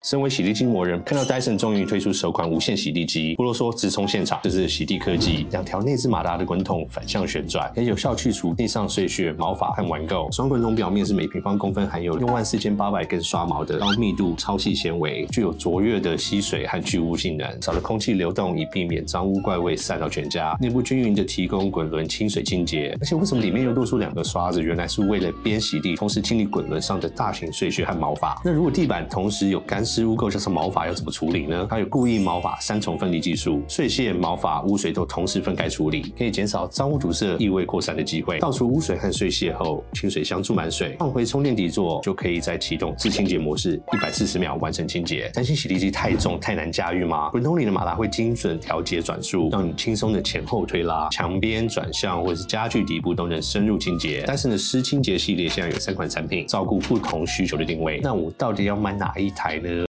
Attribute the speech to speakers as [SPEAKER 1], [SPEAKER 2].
[SPEAKER 1] 身为洗地机魔人，看到 Dyson 终于推出首款无线洗地机，不啰嗦，直冲现场。这是洗地科技，2条内置马达的滚筒反向旋转，可以有效去除地上碎屑、毛发和顽垢。双滚筒表面是每平方公分含有64800根刷毛的高密度超细纤维，具有卓越的吸水和去污性能，少了空气流动，以避免脏污怪味散到全家。内部均匀的提供滚轮清水清洁，而且为什么里面又露出2个刷子？原来是为了边洗地同时清理滚轮上的大型碎屑和毛发。那如果地板同时有干湿污垢，像是毛发，要怎么处理呢？它有固液毛发3重分离技术，碎屑、毛发、污水都同时分开处理，可以减少脏污堵塞、异味扩散的机会。倒除污水和碎屑后，清水箱注满水，放回充电底座，就可以再启动自清洁模式，140秒完成清洁。担心洗地机太重太难驾驭吗？滚筒里的马达会精准调节转速，让你轻松的前后推拉、墙边转向或是家具底部都能深入清洁。但是呢，湿清洁系列现在有3款产品，照顾不同需求的定位。那我到底要买哪一台呢？